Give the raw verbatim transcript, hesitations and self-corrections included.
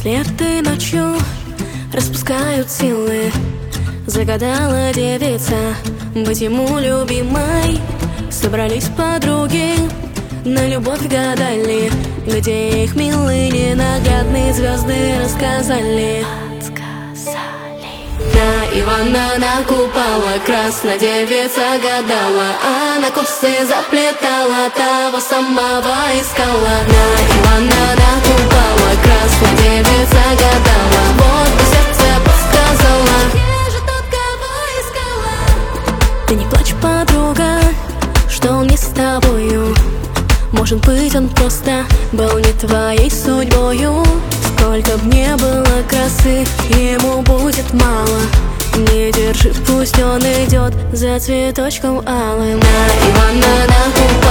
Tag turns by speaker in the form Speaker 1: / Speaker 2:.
Speaker 1: Флирты ночью распускают силы. Загадала девица быть ему любимой. Собрались подруги, на любовь гадали, где их милые ненаглядные звезды рассказали. На Ивана, на купола красная девица гадала, а на косы заплетала, того самого искала. На Ивана, на купола красная девица гадала, вот бы сердце подсказала, где же тот, кого искала. Ты не плачь, подруга, что он не с тобою. Может быть, он просто был не твоей судьбою. Сколько б не было красы, ему будет мало. Не держи, пусть он идет за цветочком алым. На Ивана, на купола